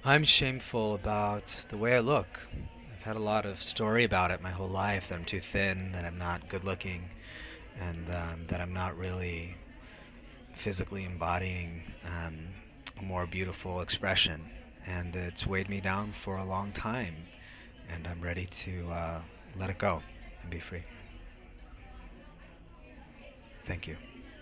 I'm shameful about the way I look. I've had a lot of story about it my whole life that I'm too thin, that I'm not good looking, and that I'm not really physically embodying a more beautiful expression. And it's weighed me down for a long time, and I'm ready to let it go and be free. Thank you.